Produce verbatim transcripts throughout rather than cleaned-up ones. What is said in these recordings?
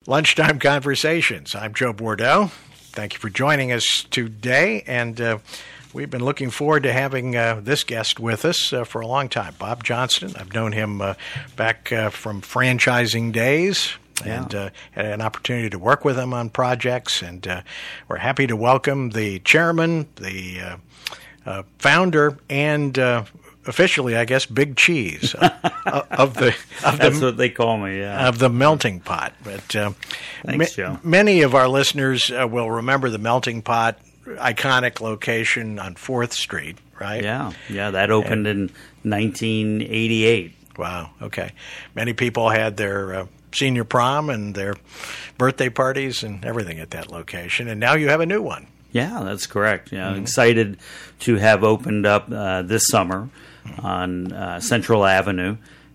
Lunchtime Conversations. I'm Joe Bordeaux. Thank you for joining us today, and uh, we've been looking forward to having uh, this guest with us uh, for a long time. Bob Johnston. I've known him uh, back uh, from franchising days. Yeah. And uh, had an opportunity to work with him on projects, and uh, we're happy to welcome the chairman, the uh, uh, founder, and uh, officially, I guess, Big Cheese uh, of the of That's the, what they call me, yeah. of the Melting Pot. But uh, Thanks, ma- Joe. Many of our listeners uh, will remember the Melting Pot, iconic location on fourth Street, right? Yeah, yeah, that opened and, in nineteen eighty-eight. Wow. Okay. Many people had their uh, senior prom and their birthday parties and everything at that location, and now you have a new one. Yeah, that's correct. Yeah, mm-hmm. Excited to have opened up uh, this summer mm-hmm. on uh, Central Avenue,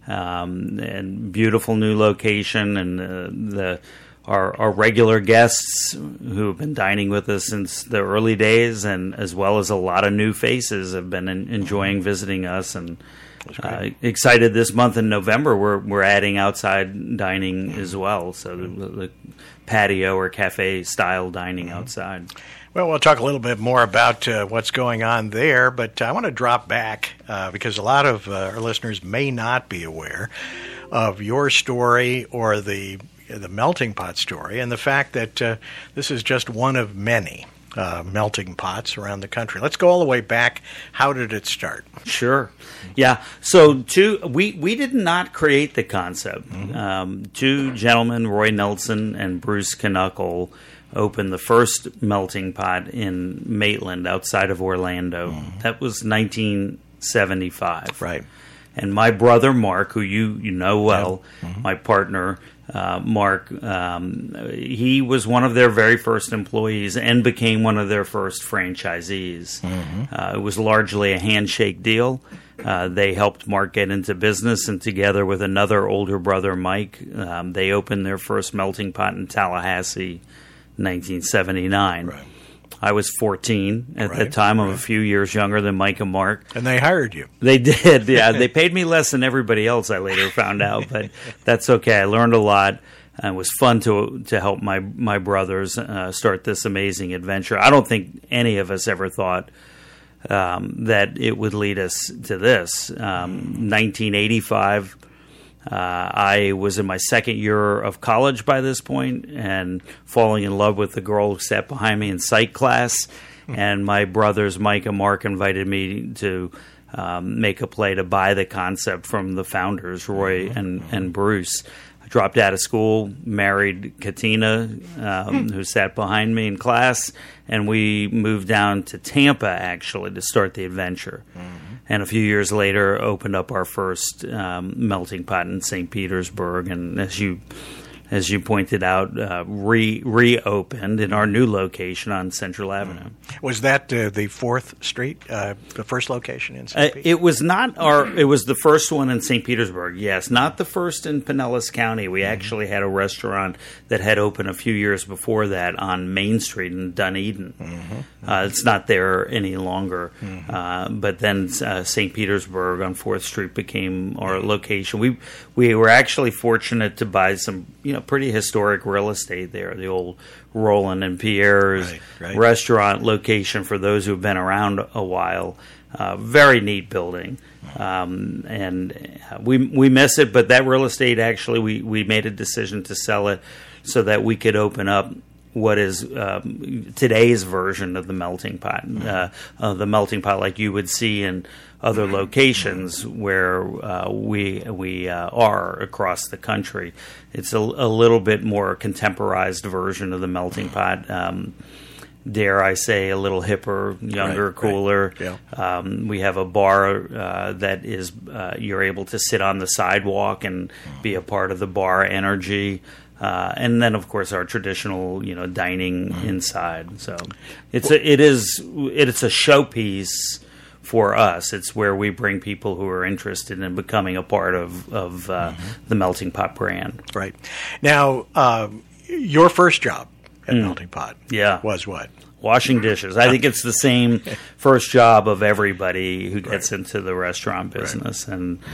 um, and beautiful new location, and uh, the our, our regular guests who have been dining with us since the early days, and as well as a lot of new faces have been in, enjoying visiting us, and Uh, excited this month in November. We're we're adding outside dining as well, so the, the patio or cafe style dining outside. Well, we'll talk a little bit more about uh, what's going on there, but I want to drop back uh, because a lot of uh, our listeners may not be aware of your story or the the Melting Pot story, and the fact that uh, this is just one of many Uh, melting pots around the country. Let's go all the way back. How did it start? Sure. Yeah. So two, we, we did not create the concept. Mm-hmm. Um, two gentlemen, Roy Nelson and Bruce Knuckle, opened the first melting pot in Maitland outside of Orlando. Mm-hmm. That was nineteen seventy-five. Right. And my brother, Mark, who you, you know well, yeah. mm-hmm. my partner, Uh, Mark, um, he was one of their very first employees and became one of their first franchisees. Mm-hmm. Uh, it was largely a handshake deal. Uh, they helped Mark get into business, and together with another older brother, Mike, um, they opened their first melting pot in Tallahassee, nineteen seventy-nine. Right. I was fourteen at right, the time. I'm right. a few years younger than Mike and Mark. And they hired you. They did, yeah. They paid me less than everybody else, I later found out, but that's okay. I learned a lot. It was fun to to help my, my brothers uh, start this amazing adventure. I don't think any of us ever thought um, that it would lead us to this. Um, nineteen eighty-five, Uh, I was in my second year of college by this point and falling in love with the girl who sat behind me in psych class. And my brothers, Mike and Mark, invited me to um, make a play to buy the concept from the founders, Roy and, and Bruce. I dropped out of school, married Katina, um, who sat behind me in class, and we moved down to Tampa, actually, to start the adventure. Mm-hmm. And a few years later, opened up our first um, melting pot in Saint Petersburg, and as you as you pointed out, uh, re reopened in our new location on Central Avenue. Was that uh, the fourth Street, uh, the first location in Saint Uh, Pete? it was not our. It was the first one in Saint Petersburg. Yes, not the first in Pinellas County. We mm-hmm. actually had a restaurant that had opened a few years before that on Main Street in Dunedin. Mm-hmm. Uh, it's not there any longer. Mm-hmm. Uh, but then uh, Saint Petersburg on fourth Street became our location. We we were actually fortunate to buy some, you know, pretty historic real estate there. The old Roland and Pierre's right, right. restaurant location for those who've been around a while. Uh, very neat building, um, and we we miss it. But that real estate, actually, we, we made a decision to sell it so that we could open up what is um, today's version of the melting pot, uh, uh, the melting pot like you would see in other locations where uh, we we uh, are across the country. It's a, a little bit more contemporized version of the melting pot. Um, dare I say, a little hipper, younger, right, cooler. Right. Yeah. Um, we have a bar uh, that is uh, you're able to sit on the sidewalk and be a part of the bar energy. Uh, and then, of course, our traditional, you know, dining mm-hmm. inside. So it's a, it is it's a showpiece for us. It's where we bring people who are interested in becoming a part of of uh, mm-hmm. the Melting Pot brand. Right. Now, um, your first job at mm. Melting Pot yeah. was what? washing dishes. I think it's the same first job of everybody who gets right. into the restaurant business. Right. And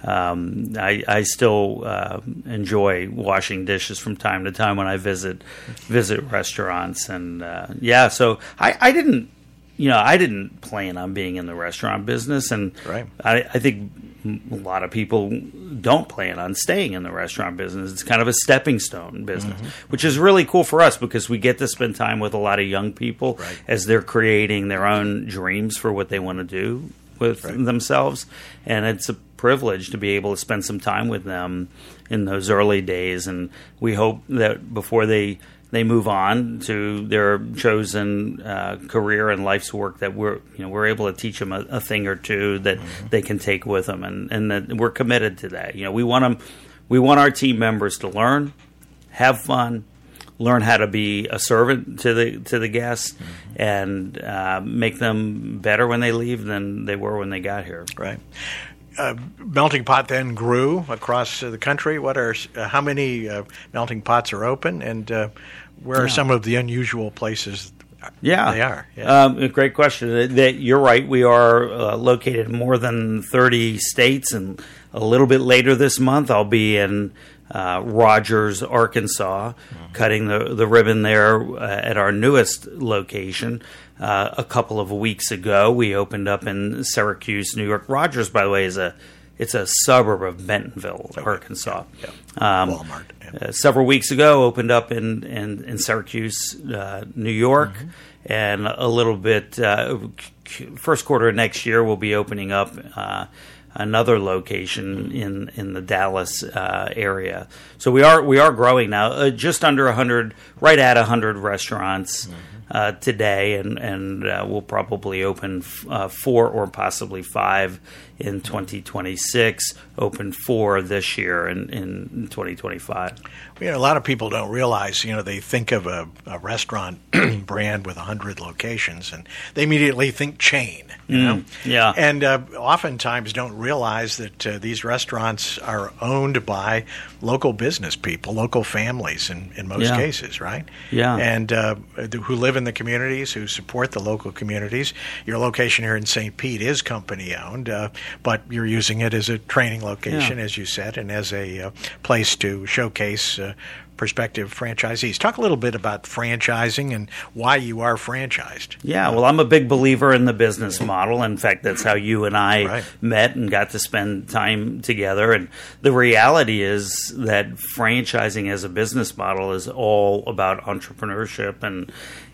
um, I, I still uh, enjoy washing dishes from time to time when I visit visit restaurants. And uh, yeah, so I, I didn't, you know, I didn't plan on being in the restaurant business. And right. I, I think a lot of people don't plan on staying in the restaurant business. It's kind of a stepping stone business, mm-hmm. which is really cool for us because we get to spend time with a lot of young people right. as they're creating their own dreams for what they want to do with right. themselves. And it's a privilege to be able to spend some time with them in those early days. And we hope that before they they move on to their chosen uh, career and life's work, that we're you know we're able to teach them a, a thing or two that mm-hmm. they can take with them, and, and that we're committed to that. You know, we want them, we want our team members to learn, have fun, learn how to be a servant to the to the guests, mm-hmm. and uh, make them better when they leave than they were when they got here. Right. Uh, Melting Pot then grew across uh, the country. What are uh, how many uh, melting pots are open, and uh, where are yeah. some of the unusual places? Yeah, they are. Yeah. Um, great question. That you're right. We are uh, located in more than thirty states, and a little bit later this month, I'll be in uh, Rogers, Arkansas, mm-hmm. cutting the the ribbon there uh, at our newest location. Uh, a couple of weeks ago, we opened up in Syracuse, New York. Rogers, by the way, is a it's a suburb of Bentonville, okay. Arkansas. Yeah. Yeah. Um, Walmart. Yeah. Uh, several weeks ago, opened up in in, in Syracuse, uh, New York, mm-hmm. and a little bit uh, first quarter of next year, we'll be opening up uh, another location in in the Dallas uh, area. So we are we are growing now, uh, just under a hundred, right at a hundred restaurants. Mm-hmm. Uh, today, and and uh, we'll probably open f- uh, four or possibly five in twenty twenty-six. Open four this year in, in twenty twenty-five. You know, a lot of people don't realize. You know, they think of a, a restaurant brand with a hundred locations, and they immediately think chain. You mm, know, yeah, and uh, oftentimes don't realize that uh, these restaurants are owned by local business people, local families, in in most yeah. cases, right? Yeah, and uh, who live in the communities, who support the local communities. Your location here in Saint Pete is company owned, uh, but you're using it as a training location, yeah. as you said, and as a uh, place to showcase uh, prospective franchisees. Talk a little bit about franchising and why you are franchised. Yeah, well, I'm a big believer in the business model. In fact, that's how you and I right. met and got to spend time together. And the reality is that franchising as a business model is all about entrepreneurship and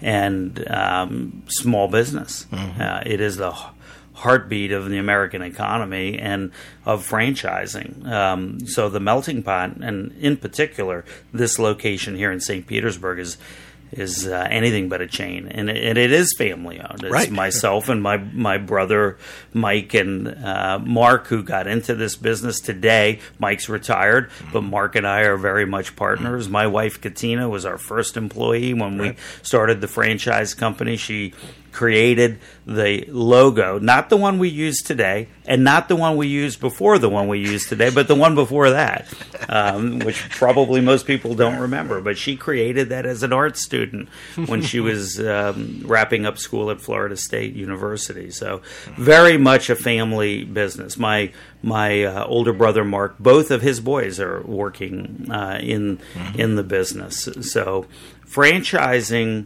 and um, small business. Mm-hmm. Uh, it is the heartbeat of the American economy and of franchising. Um, so the Melting Pot, and in particular, this location here in Saint Petersburg is is uh, anything but a chain, and it, and it is family owned. It's right. myself and my my brother Mike and uh, Mark who got into this business today. Mike's retired, mm-hmm. but Mark and I are very much partners. Mm-hmm. My wife Katina was our first employee when right. we started the franchise company. She created the logo, not the one we use today, and not the one we used before the one we use today, but the one before that, um, which probably most people don't remember. But she created that as an art student when she was um, wrapping up school at Florida State University. So very much a family business. My my uh, older brother Mark, both of his boys are working uh, in mm-hmm. in the business. So franchising.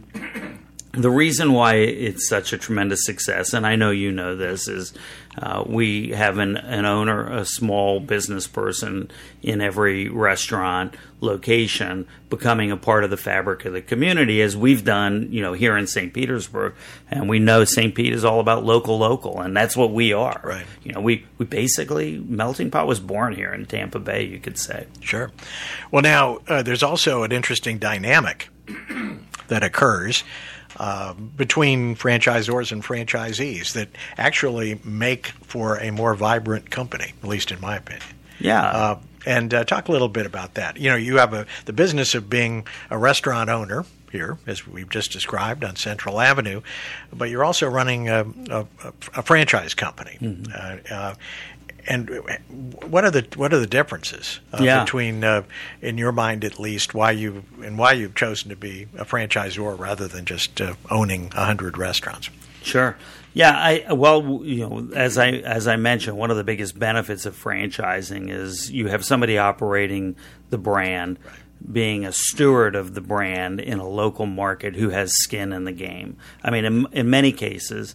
The reason why it's such a tremendous success, and I know you know this, is uh, we have an, an owner, a small business person in every restaurant location becoming a part of the fabric of the community, as we've done, you know, here in Saint Petersburg. And we know Saint Pete is all about local, local, and that's what we are. Right. You know, we, we basically, Melting Pot was born here in Tampa Bay, you could say. Sure. Well, now, uh, there's also an interesting dynamic that occurs Uh, between franchisors and franchisees that actually make for a more vibrant company, at least in my opinion. Yeah. Uh, and uh, talk a little bit about that. You know, you have a, the business of being a restaurant owner here, as we've just described, on Central Avenue, but you're also running a, a, a franchise company. Mm-hmm. Uh, uh, and what are the what are the differences uh, yeah. between, uh, in your mind at least, why you and why you've chosen to be a franchisor rather than just uh, owning a hundred restaurants? Sure. Yeah. I well, you know, as I as I mentioned, one of the biggest benefits of franchising is you have somebody operating the brand, right, being a steward of the brand in a local market who has skin in the game. I mean, in, in many cases,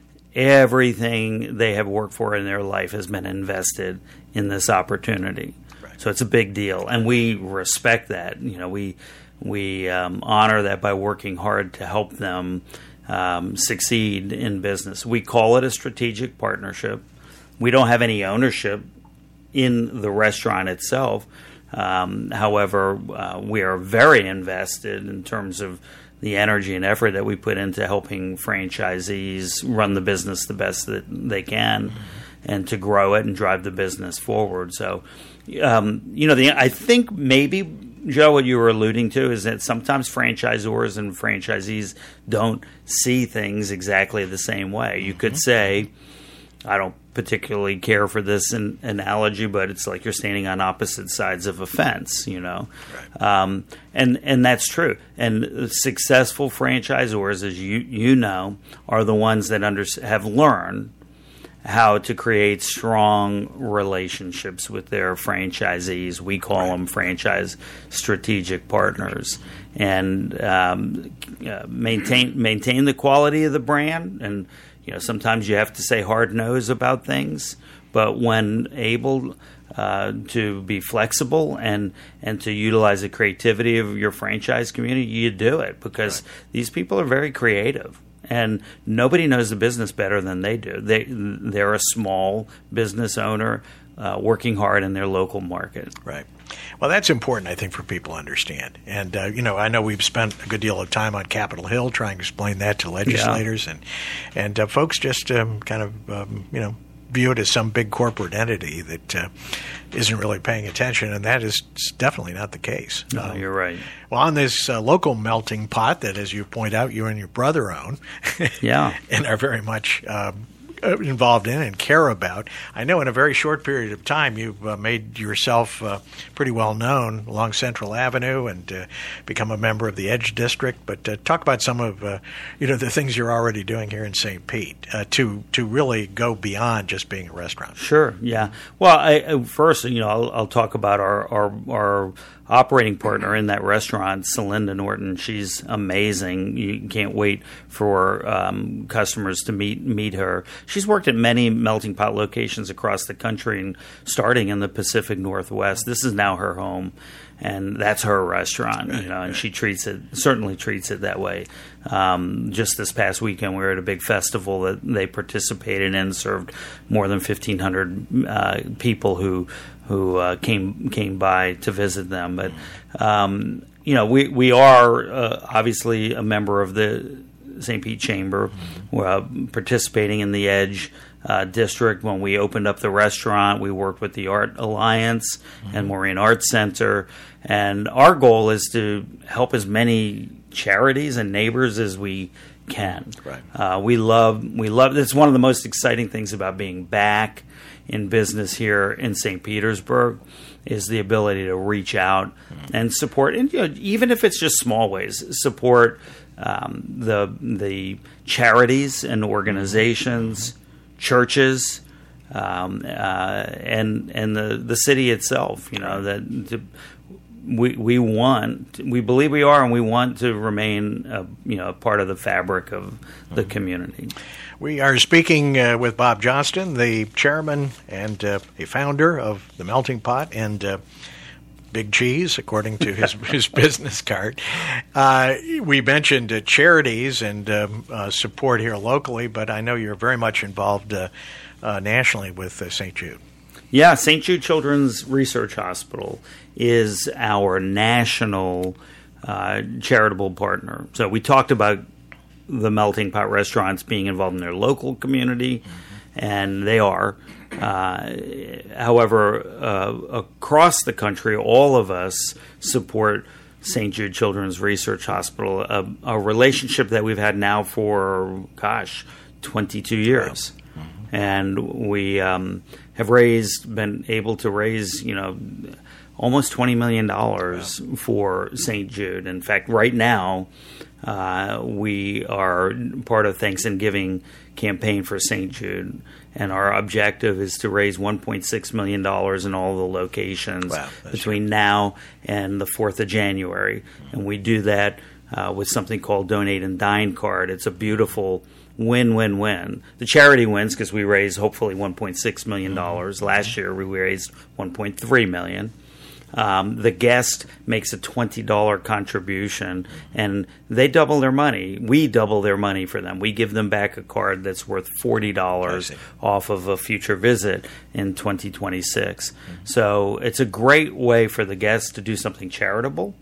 everything they have worked for in their life has been invested in this opportunity. Right. So it's a big deal, and we respect that. You know, we we um, honor that by working hard to help them um, succeed in business. We call it a strategic partnership. We don't have any ownership in the restaurant itself. Um, however, uh, we are very invested in terms of the energy and effort that we put into helping franchisees run the business the best that they can, mm-hmm, and to grow it and drive the business forward. So, um, you know, the, I think maybe, Joe, what you were alluding to is that sometimes franchisors and franchisees don't see things exactly the same way. You mm-hmm. could say, I don't particularly care for this an, analogy, but it's like you're standing on opposite sides of a fence, you know. Right. Um, and and that's true. And successful franchisors, as you you know, are the ones that under, have learned how to create strong relationships with their franchisees. We call right. them franchise strategic partners, and um, uh, maintain maintain the quality of the brand. And you know, sometimes you have to say hard no's about things, but when able uh, to be flexible and, and to utilize the creativity of your franchise community, you do it, because right. these people are very creative, and nobody knows the business better than they do. They, they're a small business owner uh, working hard in their local market. Right. Well, that's important, I think, for people to understand. And, uh, you know, I know we've spent a good deal of time on Capitol Hill trying to explain that to legislators. Yeah. And, and uh, folks just um, kind of, um, you know, view it as some big corporate entity that uh, isn't really paying attention. And that is definitely not the case. No, um, you're right. Well, on this uh, local melting pot that, as you point out, you and your brother own, yeah, and are very much um, involved in and care about. I know in a very short period of time you've uh, made yourself uh, pretty well known along Central Avenue and uh, become a member of the Edge District. But uh, talk about some of uh, you know the things you're already doing here in Saint Pete uh, to to really go beyond just being a restaurant. Sure. Yeah. Well, I, first, you know, I'll, I'll talk about our our, our operating partner in that restaurant, Celinda Norton. She's amazing. You can't wait for um, customers to meet meet her. She's worked at many melting pot locations across the country, and starting in the Pacific Northwest. This is now her home, and that's her restaurant. You know, and she treats it certainly treats it that way. Um, just this past weekend, we were at a big festival that they participated in, served more than fifteen hundred uh, people who. who uh, came came by to visit them. But, um, you know, we, we are uh, obviously a member of the Saint Pete Chamber. Mm-hmm. We're uh, participating in the Edge uh, District. When we opened up the restaurant, we worked with the Art Alliance mm-hmm. and Maureen Arts Center. And our goal is to help as many charities and neighbors as we can. Right. Uh, we love, we love, it's one of the most exciting things about being back in business here in Saint Petersburg is the ability to reach out mm-hmm. and support, and you know, even if it's just small ways, support um, the the charities and organizations, mm-hmm. churches, um, uh, and and the, the city itself. You know that to, we we want, we believe we are, and we want to remain a, you know a part of the fabric of the mm-hmm. community. We are speaking uh, with Bob Johnston, the chairman and uh, a founder of the Melting Pot and uh, Big Cheese, according to his, his business card. Uh, we mentioned uh, charities and um, uh, support here locally, but I know you're very much involved uh, uh, nationally with uh, Saint Jude. Yeah, Saint Jude Children's Research Hospital is our national uh, charitable partner. So we talked about the Melting Pot restaurants being involved in their local community, mm-hmm. and they are. Uh, however, uh, across the country, all of us support Saint Jude Children's Research Hospital, a, a relationship that we've had now for, gosh, twenty-two years. Mm-hmm. and we um, have raised, been able to raise, you know, almost twenty million dollars wow. for Saint Jude. In fact, right now, uh, we are part of Thanksgiving campaign for Saint Jude, and our objective is to raise one point six million dollars in all the locations wow, between true. now and the fourth of January. Mm-hmm. And we do that uh, with something called Donate and Dine Card. It's a beautiful win-win-win. The charity wins because we raised hopefully one point six million dollars. Mm-hmm. Last year we raised one point three million dollars. Um, the guest makes a twenty dollars contribution, and they double their money. We double their money for them. We give them back a card that's worth forty dollars off of a future visit in twenty twenty-six. Mm-hmm. So it's a great way for the guests to do something charitable,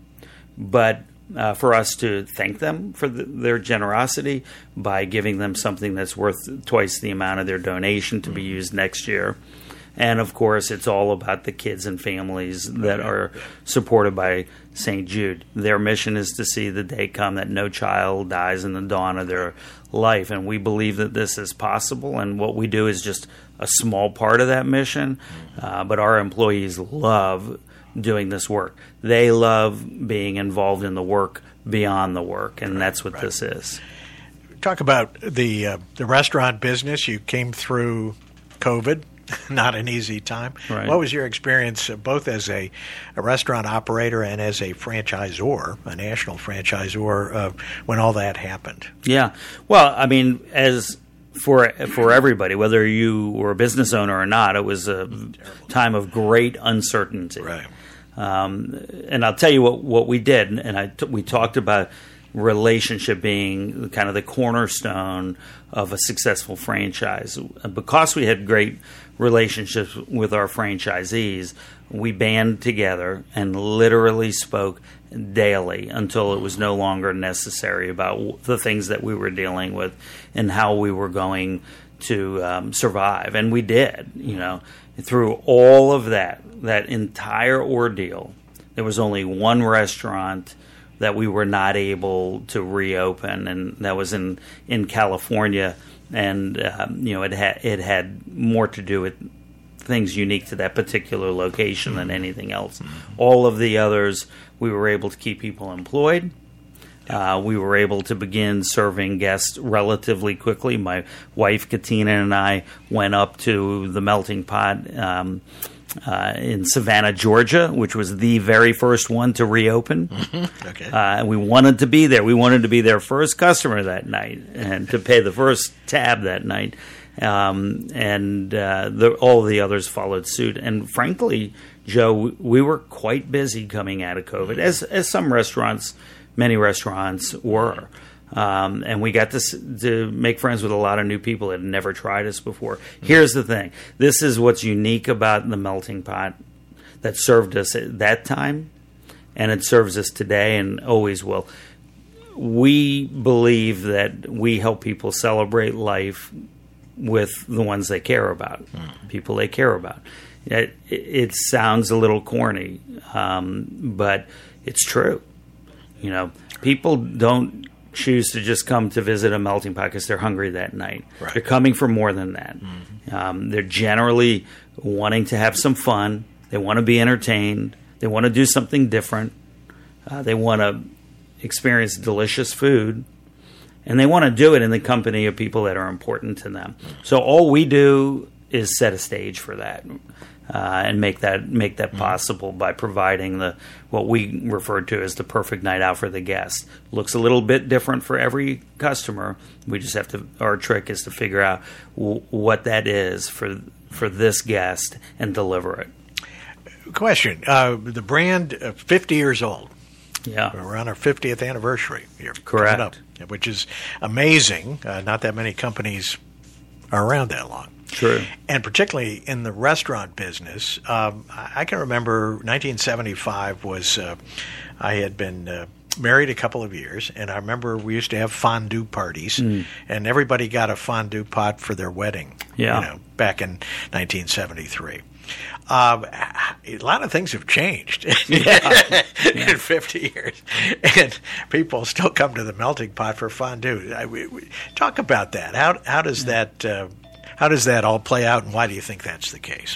but uh, for us to thank them for the, their generosity by giving them something that's worth twice the amount of their donation to mm-hmm. be used next year. And, of course, it's all about the kids and families that are supported by Saint Jude. Their mission is to see the day come that no child dies in the dawn of their life. And we believe that this is possible. And what we do is just a small part of that mission. Uh, but our employees love doing this work. They love being involved in the work beyond the work. And that's what right. this is. Talk about the uh, the restaurant business. You came through COVID. Not an easy time. Right. What was your experience uh, both as a, a restaurant operator and as a franchisor, a national franchisor, uh, when all that happened? Yeah. Well, I mean, as for for everybody, whether you were a business owner or not, it was a Terrible. time of great uncertainty. Right. Um, and I'll tell you what, what we did, and I t- we talked about relationship being kind of the cornerstone of a successful franchise. Because we had great relationships with our franchisees, we band together and literally spoke daily until it was no longer necessary about the things that we were dealing with and how we were going to um, survive. And we did, you know, through all of that, that entire ordeal, there was only one restaurant that we were not able to reopen, and that was in, in California. And um, you know, it had it had more to do with things unique to that particular location than anything else. All of the others, we were able to keep people employed. Uh, we were able to begin serving guests relatively quickly. My wife, Katina, and I went up to the Melting Pot um, uh, in Savannah, Georgia, which was the very first one to reopen. Mm-hmm. Okay. Uh, and we wanted to be there. We wanted to be their first customer that night and to pay the first tab that night. Um, and uh, the, all of the others followed suit. And frankly, Joe, we were quite busy coming out of COVID, as as some restaurants, many restaurants were. Um, and we got to, to make friends with a lot of new people that had never tried us before. Here's the thing. This is what's unique about the Melting Pot that served us at that time, and it serves us today and always will. We believe that we help people celebrate life with the ones they care about, mm. people they care about. It, it sounds a little corny, um, but it's true. You know, people don't choose to just come to visit a Melting Pot because they're hungry that night. Right. They're coming for more than that. Mm-hmm. Um, they're generally wanting to have some fun. They want to be entertained. They want to do something different. Uh, they want to experience delicious food. And they want to do it in the company of people that are important to them. So all we do is set a stage for that. Uh, and make that make that possible by providing the what we refer to as the perfect night out for the guest. Looks a little bit different for every customer. We just have to. Our trick is to figure out w- what that is for for this guest and deliver it. Question: uh, the brand uh, fifty years old. Yeah, we're on our fiftieth anniversary here. Correct. Up, which is amazing. Uh, not that many companies are around that long. True. And particularly in the restaurant business, um, I can remember nineteen seventy-five was, uh, I had been uh, married a couple of years, and I remember we used to have fondue parties, mm. and everybody got a fondue pot for their wedding, yeah. you know, back in nineteen seventy-three. Um, a lot of things have changed yeah. in fifty years, and people still come to the Melting Pot for fondue. I, we, we, talk about that. How how does yeah. that... Uh, how does that all play out, and why do you think that's the case?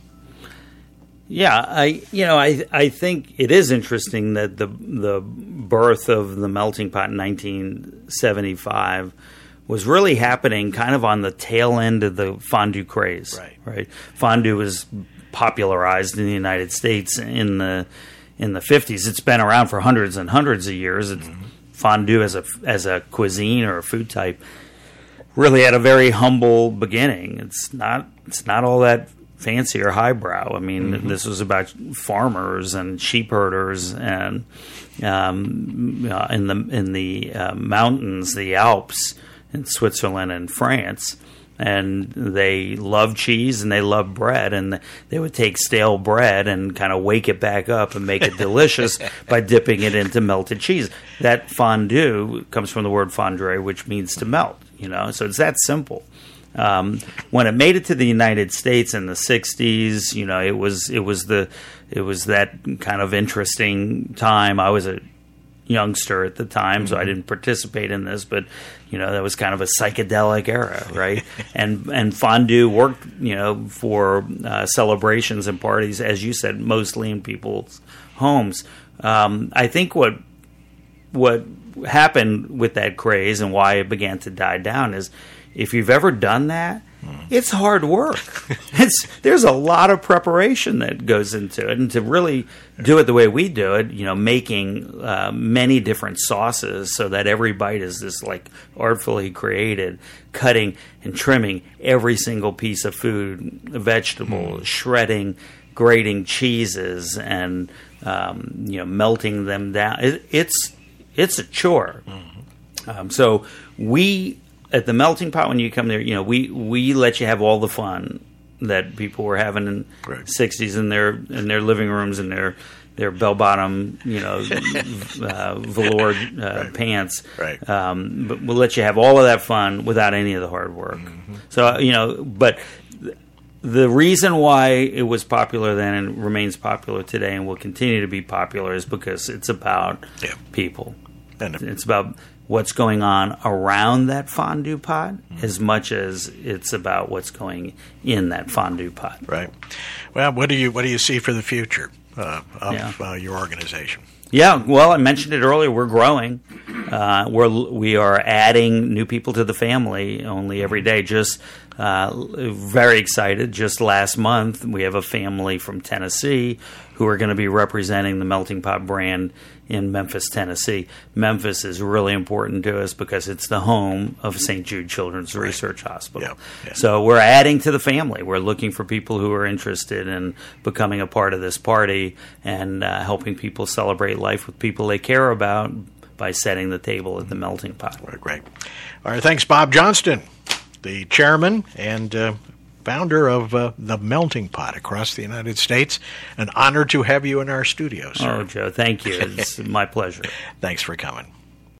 Yeah, I you know I I think it is interesting that the the birth of the melting pot in nineteen seventy-five was really happening kind of on the tail end of the fondue craze. Right. Right. Fondue was popularized in the United States in the in the fifties. It's been around for hundreds and hundreds of years. It's, mm-hmm. Fondue as a as a cuisine or a food type really had a very humble beginning. It's not it's not all that fancy or highbrow. I mean, mm-hmm. this was about farmers and sheep herders, and um, uh, in the in the uh, mountains, the Alps, in Switzerland and France, and they loved cheese and they loved bread, and they would take stale bread and kind of wake it back up and make it delicious by dipping it into melted cheese. That fondue comes from the word fondre, which means to melt. You know, so it's that simple. Um, when it made it to the United States in the sixties, you know, it was it was the it was that kind of interesting time. I was a youngster at the time, mm-hmm. so I didn't participate in this, but you know, that was kind of a psychedelic era, right? and and fondue worked, you know, for uh, celebrations and parties, as you said, mostly in people's homes. Um, I think what what happened with that craze and why it began to die down is, if you've ever done that, it's hard work. It's there's a lot of preparation that goes into it, and to really do it the way we do it, you know, making uh, many different sauces so that every bite is this like artfully created, cutting and trimming every single piece of food, vegetable, mm. shredding, grating cheeses, and um, you know, melting them down. It, it's it's a chore. Mm-hmm. Um, so we. At the melting pot, when you come there, you know, we, we let you have all the fun that people were having in the right. sixties in their in their living rooms and their their bell bottom, you know, uh, velour uh, right. pants. Right. Um, but we'll let you have all of that fun without any of the hard work. Mm-hmm. So you know, but the reason why it was popular then and remains popular today and will continue to be popular is because it's about yeah. people. And it's about what's going on around that fondue pot mm-hmm. as much as it's about what's going in that fondue pot. Right. Well, what do you what do you see for the future uh, of yeah. uh, your organization? Yeah, well, I mentioned it earlier. We're growing. Uh, we're we are adding new people to the family only every day. Just uh, very excited. Just last month, we have a family from Tennessee who are going to be representing the Melting Pot brand in Memphis, Tennessee. Memphis is really important to us because it's the home of Saint Jude Children's right. Research Hospital. Yeah, yeah. So we're adding to the family. We're looking for people who are interested in becoming a part of this party and uh, helping people celebrate life with people they care about by setting the table at the Melting Pot. Right, great. All right, thanks, Bob Johnston, the chairman and uh, founder of uh, the Melting Pot across the United States. An honor to have you in our studio, sir. Oh, Joe, thank you. It's my pleasure. Thanks for coming.